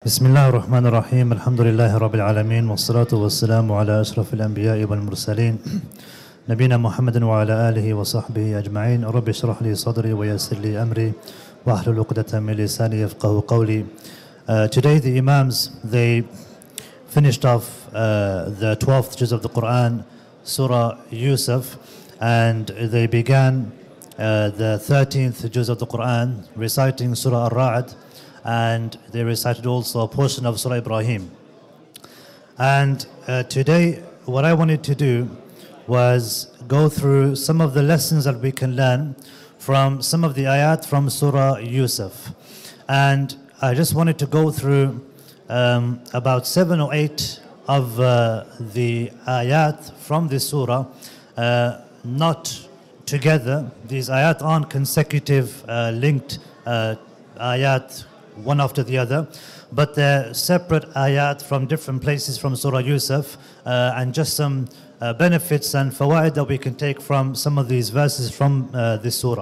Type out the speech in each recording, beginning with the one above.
بسم الله الرحمن الرحيم الحمد لله رب العالمين والصلاة والسلام على أشرف الأنبياء والمرسلين نبينا محمد وعلى آله وصحبه أجمعين رب اشرح لي صدري ويسر لي أمري واحلل عقدة من لساني يفقهوا قولي. Today the Imams, they finished off the 12th juz of the Quran, Surah Yusuf, and they began the 13th juz of the Quran, reciting Surah Al-Ra'd, and they recited also a portion of Surah Ibrahim. And today what I wanted to do was go through some of the lessons that we can learn from some of the ayat from Surah Yusuf. And I just wanted to go through about 7 or 8 of the ayat from this surah, not together. These ayat aren't consecutive linked ayat one after the other, but they're separate ayat from different places from Surah Yusuf, and just some benefits and fawaid that we can take from some of these verses from this surah.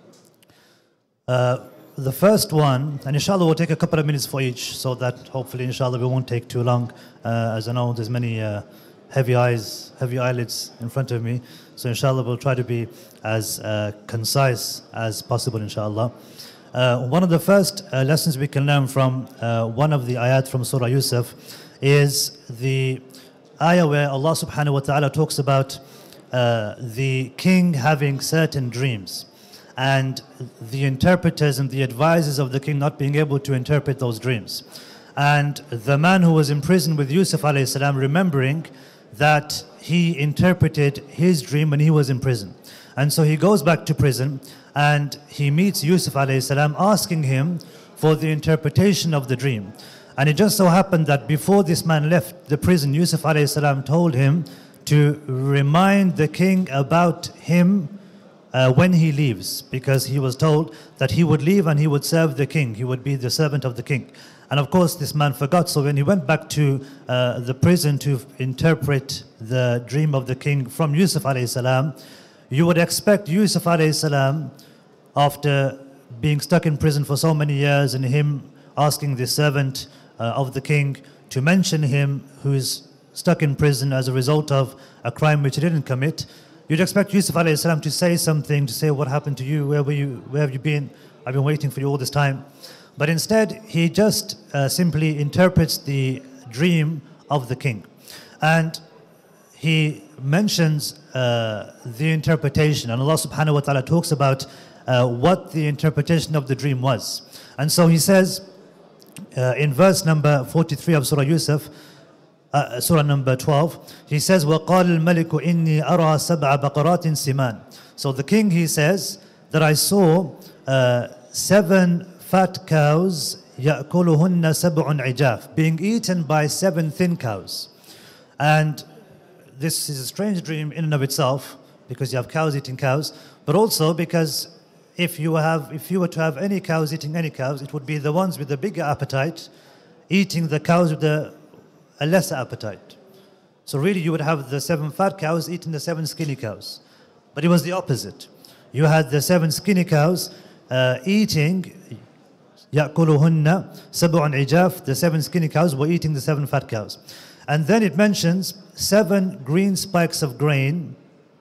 The first one, and inshallah we'll take a couple of minutes for each, so that hopefully inshallah we won't take too long, as I know there's many heavy eyelids in front of me, so inshallah we'll try to be as concise as possible inshallah. One of the first lessons we can learn from one of the ayat from Surah Yusuf is the ayah where Allah subhanahu wa ta'ala talks about the king having certain dreams and the interpreters and the advisors of the king not being able to interpret those dreams. And the man who was in prison with Yusuf alayhi salam remembering that he interpreted his dream when he was in prison. And so he goes back to prison and he meets Yusuf alayhi salam asking him for the interpretation of the dream. And it just so happened that before this man left the prison, Yusuf alayhi salam told him to remind the king about him when he leaves, because he was told that he would leave and he would serve the king, he would be the servant of the king. And of course this man forgot, so when he went back to the prison to interpret the dream of the king from Yusuf alayhi salam, you would expect Yusuf alayhi salam, after being stuck in prison for so many years and him asking the servant of the king to mention him who's stuck in prison as a result of a crime which he didn't commit, you'd expect Yusuf alayhi salam to say something, to say, what happened to you, where were you, where have you been, I've been waiting for you all this time. But instead he just simply interprets the dream of the king. And he mentions the interpretation, and Allah subhanahu wa ta'ala talks about what the interpretation of the dream was. And so he says in verse number 43 of Surah Yusuf, Surah number 12, he says, وَقَالَ الْمَلِكُ إِنِّي أَرَى سَبْعَ بَقَرَاتٍ سِمَانٍ. So the king, he says, that I saw 7 fat cows, يَأْكُلُهُنَّ سَبْعٌ عِجَافٍ, being eaten by 7 thin cows. And this is a strange dream in and of itself, because you have cows eating cows, but also because if you were to have any cows eating any cows, it would be the ones with the bigger appetite eating the cows with a lesser appetite. So really you would have the 7 fat cows eating the 7 skinny cows. But it was the opposite. You had the 7 skinny cows eating, يَأْكُلُهُنَّ سَبْعٌ عِجَافٍ, the 7 skinny cows were eating the 7 fat cows. And then it mentions 7 green spikes of grain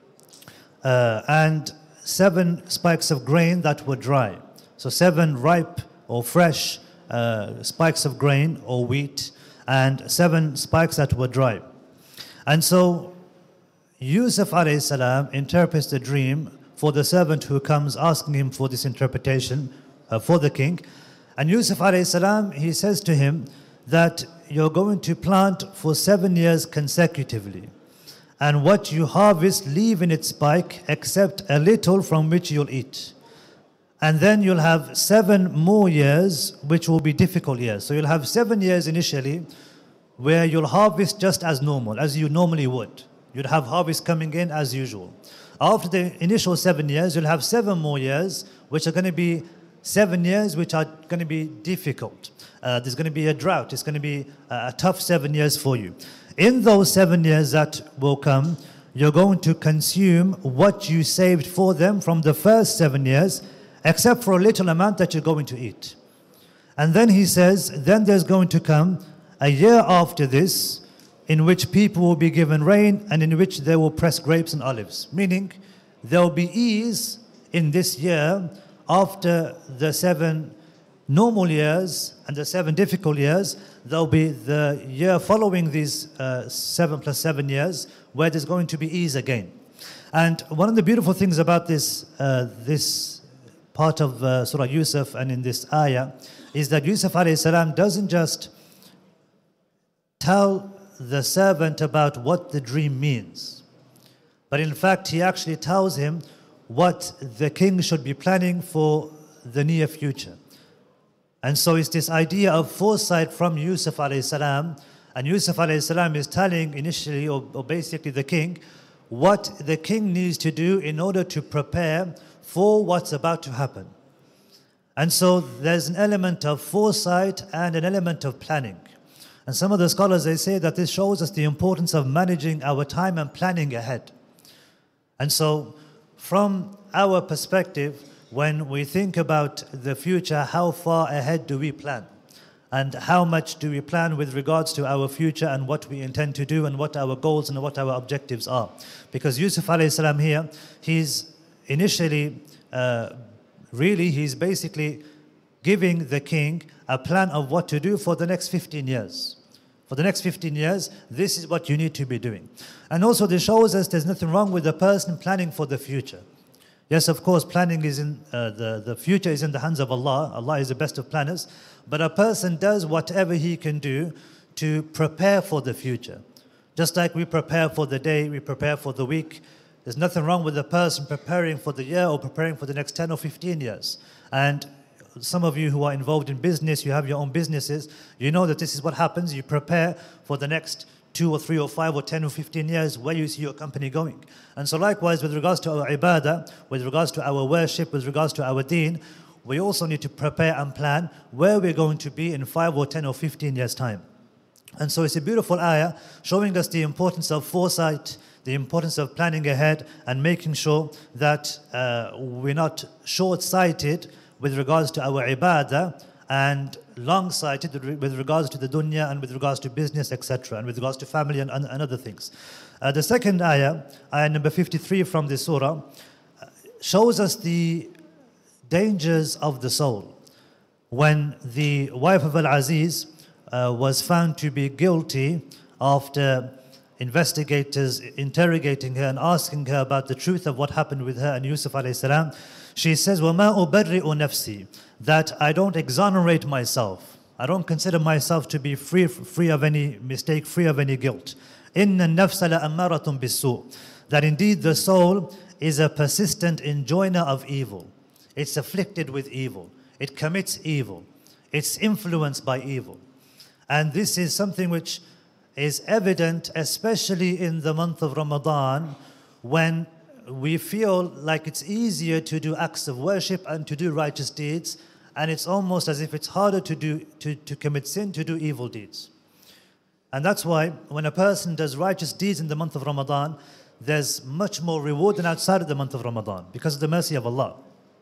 and 7 spikes of grain that were dry. So 7 ripe or fresh spikes of grain or wheat, and 7 spikes that were dry. And so Yusuf alayhi salam interprets the dream for the servant who comes asking him for this interpretation for the king. And Yusuf alayhi salam, he says to him that you're going to plant for 7 years consecutively, and what you harvest leave in its spike except a little from which you'll eat. And then you'll have 7 more years which will be difficult years. So you'll have 7 years initially where you'll harvest just as normal, as you normally would. You'd have harvest coming in as usual. After the initial 7 years, you'll have 7 more years which are going to be 7 years which are going to be difficult. There's going to be a drought. It's going to be a tough 7 years for you. In those 7 years that will come, you're going to consume what you saved for them from the first 7 years, except for a little amount that you're going to eat. And then he says, then there's going to come a year after this in which people will be given rain and in which they will press grapes and olives. Meaning, there will be ease in this year after the 7 normal years and the 7 difficult years. There will be the year following these 7 plus 7 years where there's going to be ease again. And one of the beautiful things about this part of Surah Yusuf and in this ayah is that Yusuf alayhi salam doesn't just tell the servant about what the dream means, but in fact he actually tells him what the king should be planning for the near future. And so it's this idea of foresight from Yusuf alayhi salam, and Yusuf alayhi salam is telling initially or basically the king what the king needs to do in order to prepare for what's about to happen. And so there's an element of foresight and an element of planning. And some of the scholars, they say that this shows us the importance of managing our time and planning ahead. And so from our perspective, when we think about the future, how far ahead do we plan? And how much do we plan with regards to our future and what we intend to do and what our goals and what our objectives are? Because Yusuf alayhi salam here, he's initially he's basically giving the king a plan of what to do for the next 15 years. For the next 15 years, this is what you need to be doing. And also this shows us there's nothing wrong with a person planning for the future. Yes, of course, planning is in, the future is in the hands of Allah. Allah is the best of planners. But a person does whatever he can do to prepare for the future. Just like we prepare for the day, we prepare for the week. There's nothing wrong with a person preparing for the year or preparing for the next 10 or 15 years. And some of you who are involved in business, you have your own businesses, you know that this is what happens. You prepare for the next 2 or 3 or 5 or 10 or 15 years where you see your company going. And so likewise with regards to our ibadah, with regards to our worship, with regards to our deen, we also need to prepare and plan where we're going to be in 5 or 10 or 15 years time. And so it's a beautiful ayah showing us the importance of foresight, the importance of planning ahead and making sure that we're not short-sighted with regards to our ibadah and long-sighted with regards to the dunya and with regards to business, etc., and with regards to family and other things. The second ayah, ayah number 53 from this surah, shows us the dangers of the soul. When the wife of Al-Aziz was found to be guilty after investigators interrogating her and asking her about the truth of what happened with her and Yusuf alayhi salam, she says, وَمَا أُبَرِّئُ نَفْسِي, that I don't exonerate myself. I don't consider myself to be free of any mistake, free of any guilt. إِنَّ النَّفْسَ لَأَمَّارَةٌ بِالسُّوءِ, that indeed the soul is a persistent enjoiner of evil. It's afflicted with evil. It commits evil. It's influenced by evil. And this is something which is evident, especially in the month of Ramadan, when we feel like it's easier to do acts of worship and to do righteous deeds, and it's almost as if it's harder to commit sin, to do evil deeds. And that's why when a person does righteous deeds in the month of Ramadan, there's much more reward than outside of the month of Ramadan because of the mercy of Allah.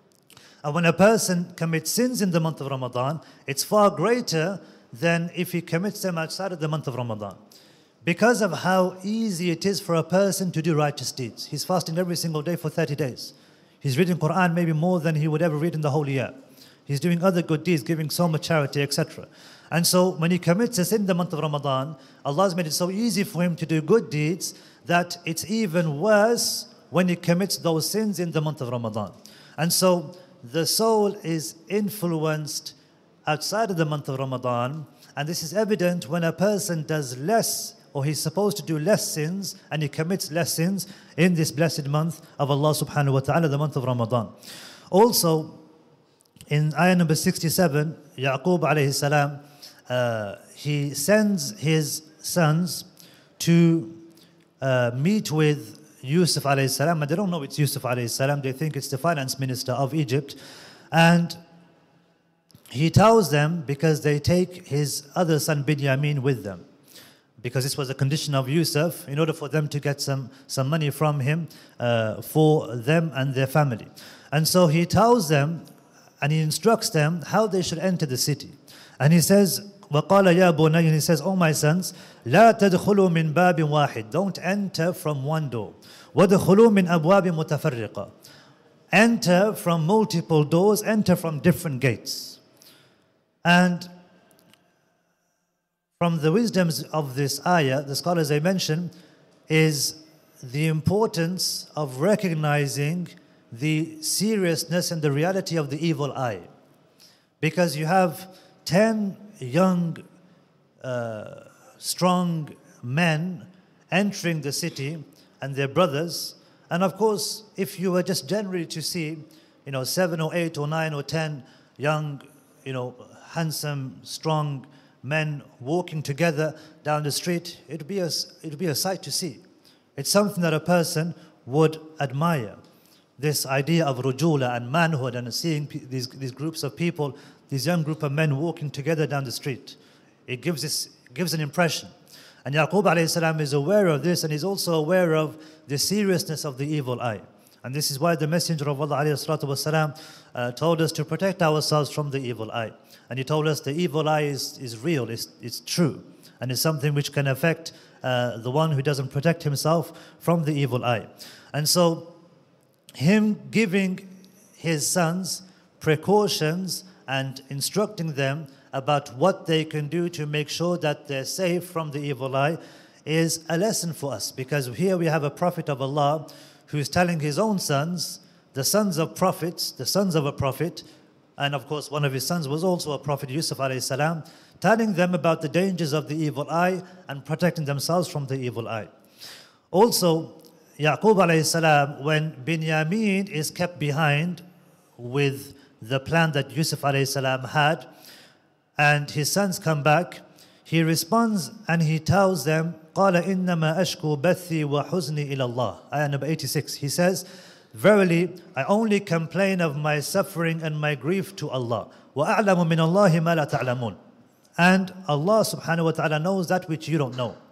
And when a person commits sins in the month of Ramadan, it's far greater than if he commits them outside of the month of Ramadan. Because of how easy it is for a person to do righteous deeds. He's fasting every single day for 30 days. He's reading Quran maybe more than he would ever read in the whole year. He's doing other good deeds, giving so much charity, etc. And so when he commits a sin in the month of Ramadan, Allah has made it so easy for him to do good deeds that it's even worse when he commits those sins in the month of Ramadan. And so the soul is influenced outside of the month of Ramadan, and this is evident when a person does less, or he's supposed to do less sins, and he commits less sins in this blessed month of Allah subhanahu wa ta'ala, the month of Ramadan. Also, in ayah number 67, Yaqub alayhi salam, he sends his sons to meet with Yusuf alayhi salam, and they don't know it's Yusuf alayhi salam, they think it's the finance minister of Egypt. And he tells them, because they take his other son Binyamin with them, because this was a condition of Yusuf, in order for them to get some money from him for them and their family. And so he tells them, and he instructs them how they should enter the city. And he says, وَقَالَ يَا بُنَيَّ, and he says, "Oh my sons, لَا تَدْخُلُوا مِنْ بَابٍ وَاحِدٍ, don't enter from one door. وَدْخُلُوا مِنْ أَبْوَابٍ مُتَفَرِّقَةٍ, enter from multiple doors, enter from different gates." And from the wisdoms of this ayah, the scholars they mention, is the importance of recognizing the seriousness and the reality of the evil eye. Because you have 10 young, strong men entering the city and their brothers. And of course, if you were just generally to see, 7 or 8 or 9 or 10 young, handsome, strong men walking together down the street, it'd be a sight to see. It's something that a person would admire. This idea of rujula and manhood, and seeing these groups of people, this young group of men walking together down the street. It gives an impression. And Yaqub alayhi salam is aware of this, and he's also aware of the seriousness of the evil eye. And this is why the Messenger of Allah alayhi salatu wasalam told us to protect ourselves from the evil eye. And he told us the evil eye is real, it's true, and it's something which can affect the one who doesn't protect himself from the evil eye. And so him giving his sons precautions and instructing them about what they can do to make sure that they're safe from the evil eye is a lesson for us. Because here we have a prophet of Allah who is telling his own sons, the sons of prophets, the sons of a prophet, and of course one of his sons was also a prophet, Yusuf alayhi salam, telling them about the dangers of the evil eye and protecting themselves from the evil eye. Also, Yaqub alayhi salam, when Binyamin is kept behind with the plan that Yusuf alayhi salam had, and his sons come back, he responds and he tells them, قَالَ إِنَّمَا أَشْكُو بَثِّي وَحُزْنِي إِلَى اللَّهِ. Ayah number 86. He says, "Verily, I only complain of my suffering and my grief to Allah. وَأَعْلَمُ مِنَ اللَّهِ مَا لَا تَعْلَمُونَ. And Allah subhanahu wa ta'ala knows that which you don't know."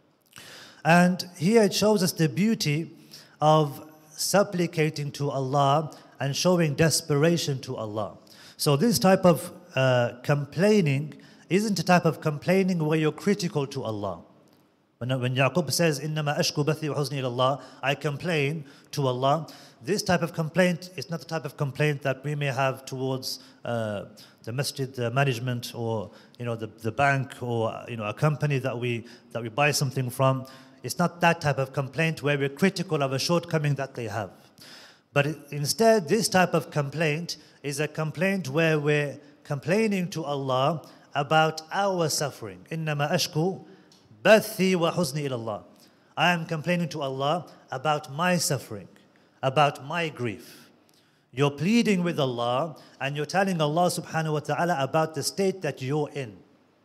And here it shows us the beauty of supplicating to Allah and showing desperation to Allah. So this type of complaining isn't a type of complaining where you're critical to Allah. When Yaqub says, "Innama ashku bathi wa huzni ila Allah," I complain to Allah, this type of complaint is not the type of complaint that we may have towards the masjid management, or the bank, or a company that we buy something from. It's not that type of complaint where we're critical of a shortcoming that they have. But instead, this type of complaint is a complaint where we're complaining to Allah about our suffering. Innama ashku bathi wa huzni ila Allah. I am complaining to Allah about my suffering, about my grief. You're pleading with Allah and you're telling Allah subhanahu wa ta'ala about the state that you're in.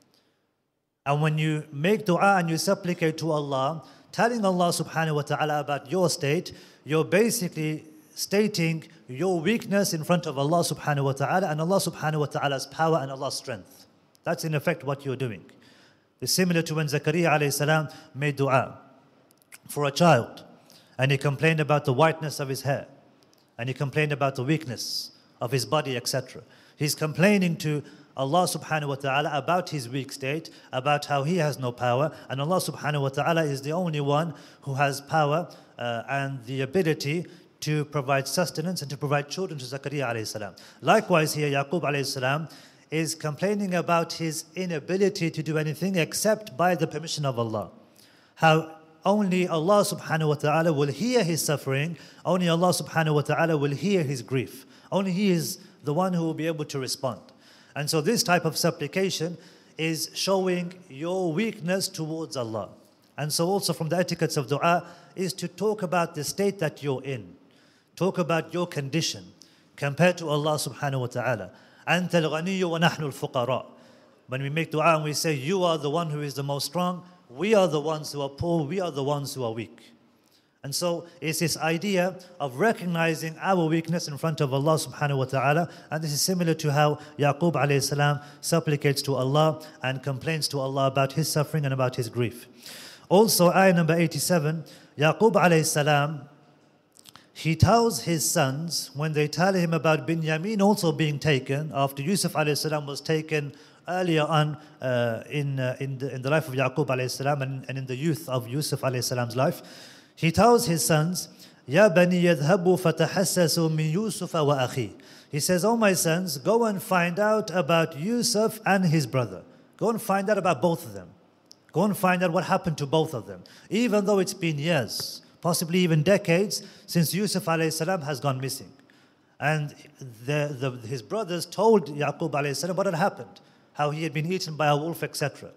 And when you make dua and you supplicate to Allah, telling Allah subhanahu wa ta'ala about your state, you're basically stating your weakness in front of Allah subhanahu wa ta'ala and Allah subhanahu wa ta'ala's power and Allah's strength. That's in effect what you're doing. It's similar to when Zakaria alayhi salam made dua for a child, and he complained about the whiteness of his hair, and he complained about the weakness of his body, etc. He's complaining to Allah subhanahu wa ta'ala about his weak state, about how he has no power, and Allah subhanahu wa ta'ala is the only one who has power and the ability to provide sustenance and to provide children to Zakaria alayhi salam. Likewise here, Yaqub alayhi salam is complaining about his inability to do anything except by the permission of Allah. How only Allah subhanahu wa ta'ala will hear his suffering, only Allah subhanahu wa ta'ala will hear his grief. Only He is the one who will be able to respond. And so this type of supplication is showing your weakness towards Allah. And so also from the etiquettes of dua is to talk about the state that you're in. Talk about your condition compared to Allah subhanahu wa ta'ala. أَنْتَ الْغَنِيُّ وَنَحْنُ الْفُقَرَاءُ. When we make dua and we say, you are the one who is the most strong, we are the ones who are poor, we are the ones who are weak. And so it's this idea of recognizing our weakness in front of Allah subhanahu wa ta'ala. And this is similar to how Yaqub alayhi salam supplicates to Allah and complains to Allah about his suffering and about his grief. Also, ayah number 87, Yaqub alayhi salam, he tells his sons, when they tell him about Binyamin also being taken, after Yusuf alayhi salam was taken earlier on in the life of Yaqub alayhi salam and in the youth of Yusuf alayhi salam's life, he tells his sons, Ya bani yadhabu fatahassasu min Yusufa wa akhi. He says, oh my sons, go and find out about Yusuf and his brother. Go and find out about both of them. Go and find out what happened to both of them. Even though it's been years, possibly even decades, since Yusuf alayhi salam has gone missing. And his brothers told Yaqub alayhi salam what had happened, how he had been eaten by a wolf, etc.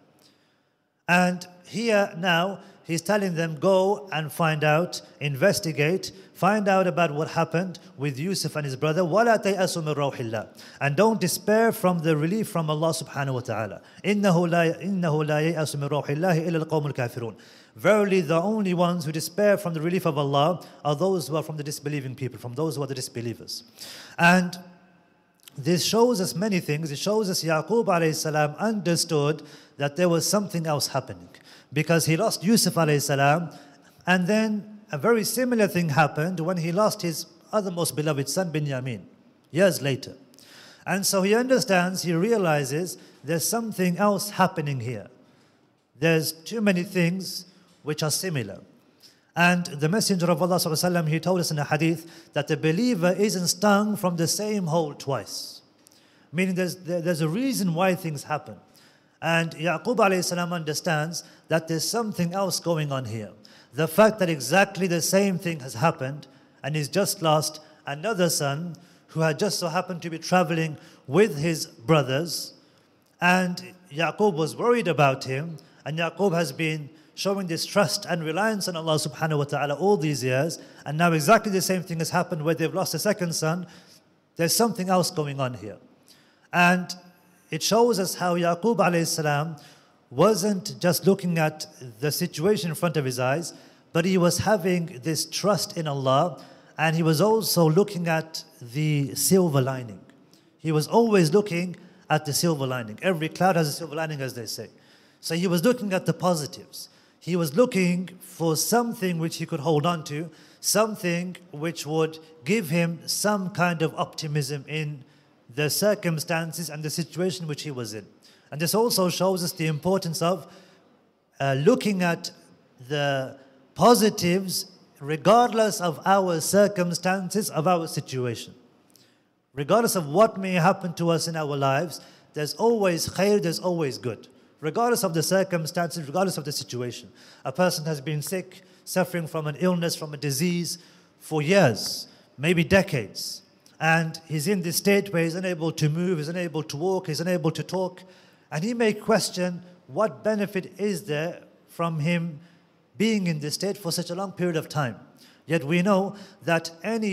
And here now, he's telling them, go and find out, investigate, find out about what happened with Yusuf and his brother. وَلَا تَيْأَسُوا مِنْ رَوْحِ اللَّهِ. And don't despair from the relief from Allah subhanahu wa ta'ala. إِنَّهُ لَا يَيْأَسُ مِنْ رَوْحِ اللَّهِ إِلَّا الْقَوْمُ الْكَافِرُونَ. Verily, the only ones who despair from the relief of Allah are those who are from the disbelieving people, from those who are the disbelievers. And this shows us many things. It shows us Yaqub alayhi salam understood that there was something else happening, because he lost Yusuf alayhi salam, and then a very similar thing happened when he lost his other most beloved son Binyamin years later. And so he understands, he realizes there's something else happening here. There's too many things which are similar. And the Messenger of Allah sallallahu alaihi wasallam, he told us in a hadith that the believer isn't stung from the same hole twice. Meaning there's a reason why things happen. And Yaqub alayhi salam understands that there's something else going on here. The fact that exactly the same thing has happened, and he's just lost another son who had just so happened to be traveling with his brothers, and Yaqub was worried about him, and Yaqub has been showing this trust and reliance on Allah subhanahu wa ta'ala all these years, and now exactly the same thing has happened where they've lost a second son. There's something else going on here. And it shows us how Yaqub alayhi salam wasn't just looking at the situation in front of his eyes, but he was having this trust in Allah, and he was also looking at the silver lining. He was always looking at the silver lining. Every cloud has a silver lining, as they say. So he was looking at the positives. He was looking for something which he could hold on to, something which would give him some kind of optimism in the circumstances and the situation which he was in. And this also shows us the importance of looking at the positives regardless of our circumstances, of our situation. Regardless of what may happen to us in our lives, there's always khair, there's always good. Regardless of the circumstances, regardless of the situation. A person has been sick, suffering from an illness, from a disease for years, maybe decades. And he's in this state where he's unable to move, he's unable to walk, he's unable to talk. And he may question, what benefit is there from him being in this state for such a long period of time? Yet we know that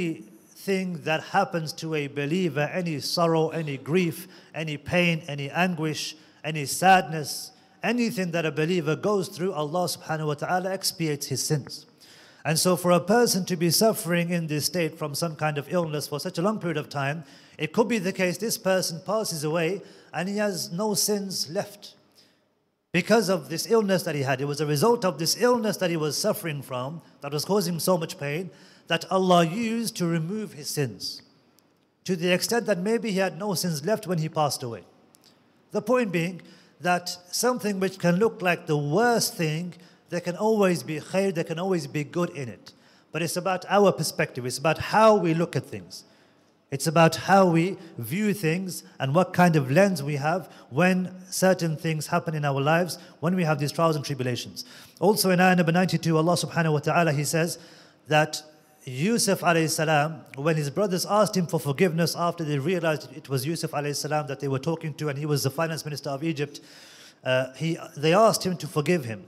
anything that happens to a believer, any sorrow, any grief, any pain, any anguish, any sadness, anything that a believer goes through, Allah subhanahu wa ta'ala expiates his sins. And so for a person to be suffering in this state from some kind of illness for such a long period of time, it could be the case this person passes away and he has no sins left. Because of this illness that he had, it was a result of this illness that he was suffering from, that was causing him so much pain, that Allah used to remove his sins. To the extent that maybe he had no sins left when he passed away. The point being that something which can look like the worst thing, there can always be khair, there can always be good in it. But it's about our perspective, it's about how we look at things. It's about how we view things and what kind of lens we have when certain things happen in our lives, when we have these trials and tribulations. Also in ayah number 92, Allah subhanahu wa ta'ala, He says that Yusuf alayhi salam, when his brothers asked him for forgiveness after they realized it was Yusuf alayhi salam that they were talking to, and he was the finance minister of Egypt, they asked him to forgive him.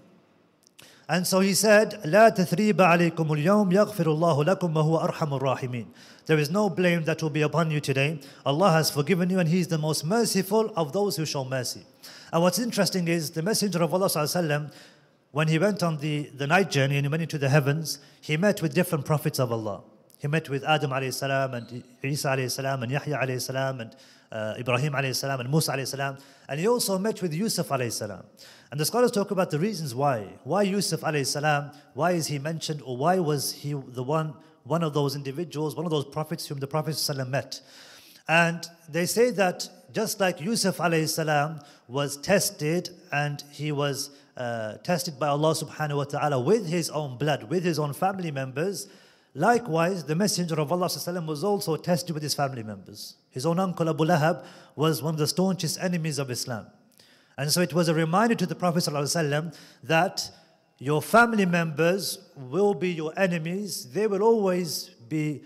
And so he said, لا تثريب عليكم اليوم يغفر الله لكم وهو أرحم الراحمين. There is no blame that will be upon you today. Allah has forgiven you and He is the most merciful of those who show mercy. And what's interesting is the Messenger of Allah sallallahu alaihi wasallam, when he went on the night journey and he went into the heavens, he met with different prophets of Allah. He met with Adam alayhi salam and Isa alayhi salam and Yahya alayhi salam and Ibrahim alayhi salam and Musa alayhi salam. And he also met with Yusuf alayhi salam. And the scholars talk about the reasons why. Why Yusuf alayhi salam? Why is he mentioned, or why was he the one of those individuals, one of those prophets whom the Prophet ﷺ met? And they say that just like Yusuf alayhi salam was tested, and he was tested by Allah subhanahu wa ta'ala with his own blood, with his own family members, likewise the Messenger of Allah sallallahu alaihi wasallam was also tested with his family members. His own uncle Abu Lahab was one of the staunchest enemies of Islam. And so it was a reminder to the Prophet ﷺ that your family members will be your enemies. There will always be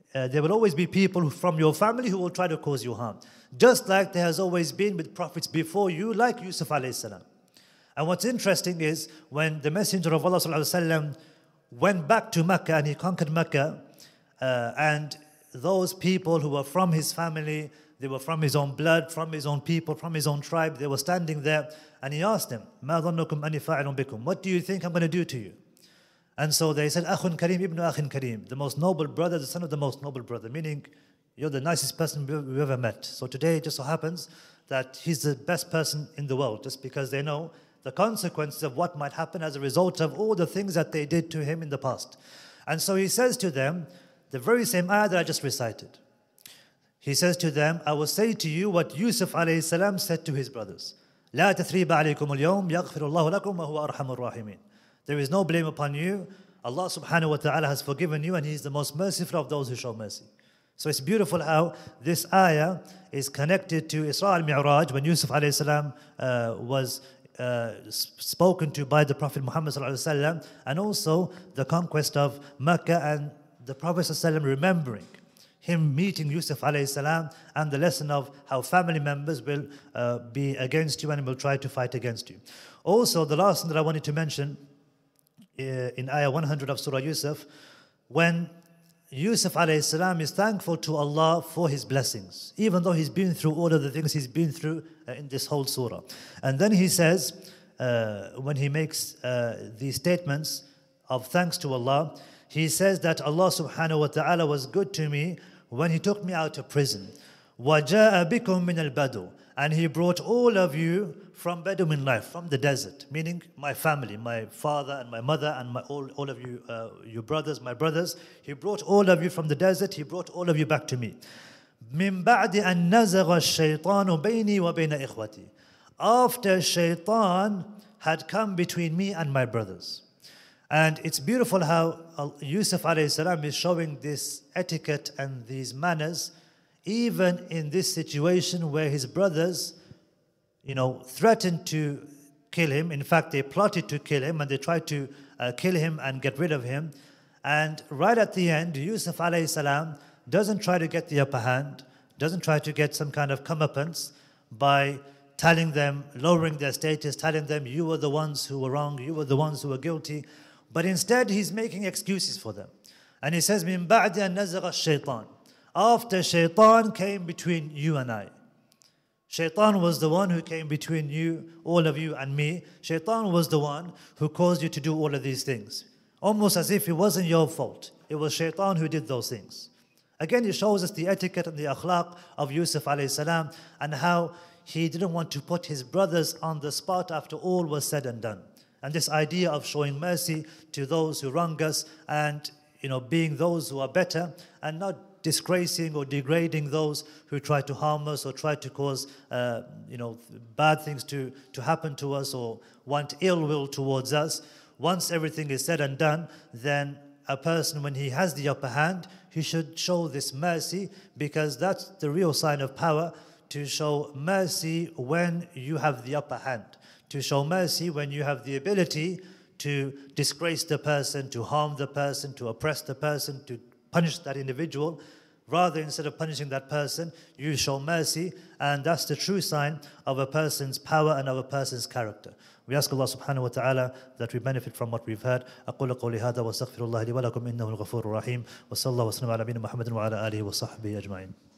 people from your family who will try to cause you harm. Just like there has always been with prophets before you, like Yusuf ﷺ. And what's interesting is when the Messenger of Allah ﷺ went back to Mecca and he conquered Mecca, and those people who were from his family, they were from his own blood, from his own people, from his own tribe, they were standing there, and he asked them, مَا ظَنُّكُمْ أَنِّي فَاعِلٌ بِكُمْ? What do you think I'm going to do to you? And so they said, أَخٌ كَرِيمٌ ibn أَخٍ كَرِيمٌ, the most noble brother, the son of the most noble brother, meaning you're the nicest person we've ever met. So today it just so happens that he's the best person in the world, just because they know the consequences of what might happen as a result of all the things that they did to him in the past. And so he says to them, the very same ayah that I just recited. He says to them, I will say to you what Yusuf alayhi salam said to his brothers. لا تثريب عليكم اليوم يغفر الله لكم وهو أرحم الراحمين. There is no blame upon you. Allah subhanahu wa ta'ala has forgiven you, and He is the most merciful of those who show mercy. So it's beautiful how this ayah is connected to Isra al-Mi'raj, when Yusuf alayhi salam was spoken to by the Prophet Muhammad sallallahu alaihi wasallam, and also the conquest of Mecca, and the Prophet sallallahu alaihi wasallam remembering him meeting Yusuf alayhi salam, and the lesson of how family members will be against you and will try to fight against you. Also, the last thing that I wanted to mention in ayah 100 of Surah Yusuf, when Yusuf alayhi salam is thankful to Allah for his blessings, even though he's been through all of the things he's been through in this whole surah. And then he says, when he makes these statements of thanks to Allah, he says that Allah subhanahu wa ta'ala was good to me when He took me out of prison. وَجَاءَ بِكُم مِّنَ الْبَدُوِ, and He brought all of you from Bedouin life, from the desert, meaning my family, my father and my mother and all of you, your brothers, my brothers. He brought all of you from the desert. He brought all of you back to me. مِن بَعْدِ أَن نَزَغَ الشَّيْطَانُ بَيْنِي وَبَيْنَ إِخْوَتِي, after shaitan had come between me and my brothers. And it's beautiful how Yusuf alayhi salam is showing this etiquette and these manners, even in this situation where his brothers, threatened to kill him. In fact, they plotted to kill him, and they tried to kill him and get rid of him. And right at the end, Yusuf alayhi salam doesn't try to get the upper hand, doesn't try to get some kind of comeuppance by telling them, lowering their status, telling them, you were the ones who were wrong, you were the ones who were guilty. But instead, he's making excuses for them. And he says, مِن بَعْدِ أَن نَزَغَ الشَّيْطَانِ, after shaitan came between you and I. Shaitan was the one who came between you, all of you and me. Shaitan was the one who caused you to do all of these things. Almost as if it wasn't your fault. It was shaitan who did those things. Again, it shows us the etiquette and the akhlaq of Yusuf alayhi salam, and how he didn't want to put his brothers on the spot after all was said and done. And this idea of showing mercy to those who wrong us, and being those who are better, and not disgracing or degrading those who try to harm us or try to cause bad things to happen to us or want ill will towards us. Once everything is said and done, then a person, when he has the upper hand, he should show this mercy, because that's the real sign of power, to show mercy when you have the upper hand. To show mercy when you have the ability to disgrace the person, to harm the person, to oppress the person, to punish that individual. Rather, instead of punishing that person, you show mercy, and that's the true sign of a person's power and of a person's character. We ask Allah subhanahu wa ta'ala that we benefit from what we've heard. أقول قولي هذا واستغفر الله لي ولكم إنه الغفور الرحيم وصلى الله وسلم على نبينا محمد وعلى آله وصحبه أجمعين.